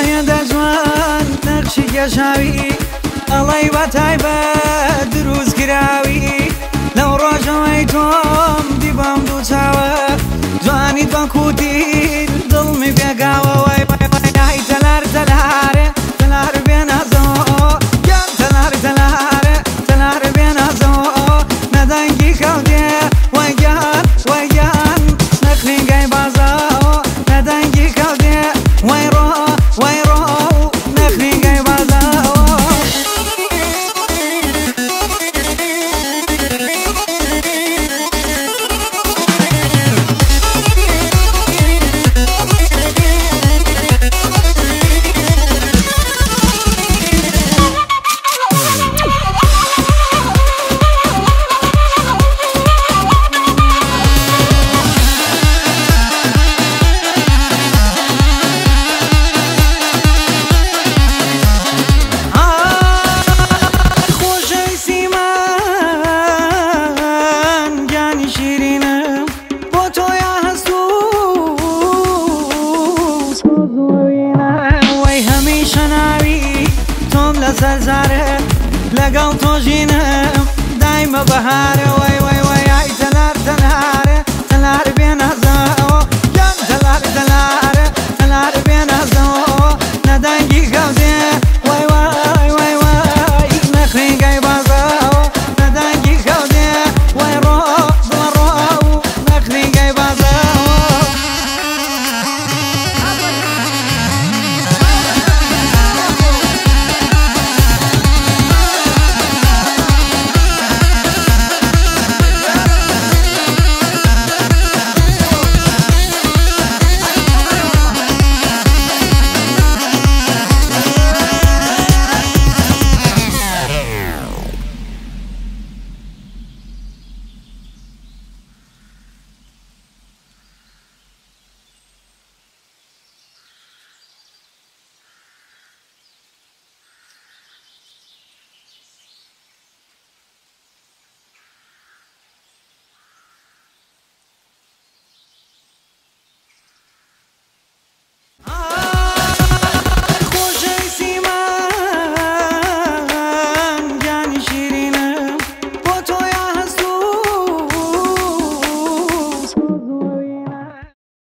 دنیادا جوان نەخشی گەشاوی ئەڵەی بە تایبەت دروست کراوی لەو ڕۆژەوەی تۆم دیبام دوو چاوە جوانیت بە کوتیت دڵمی پێگاوە وای وای تەلار تەلارێ تەلار بێنازەوە گیان تەلار تەلارێ تەلار بێنازەوە نەدەنگی کەوتێ وای گیان نەخلینگەی بازاوە نەدەنگی کەوتێ وای ڕۆ نەخلینگەی بازاوە لەگەڵ تۆ ژینم دایمە بەهارە وای